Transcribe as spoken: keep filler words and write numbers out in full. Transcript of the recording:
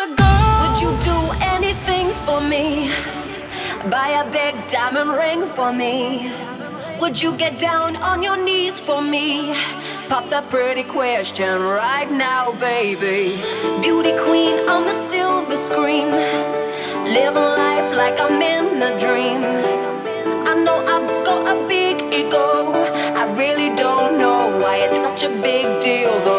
wanna go. Would you do anything for me? Buy a big diamond ring for me? Would you get down on your knees for me? Pop that pretty question right now, baby. Beauty queen on the silver screen, living life like I'm in a dream. I know I've got a big ego, I really don't know why it's such a big deal though.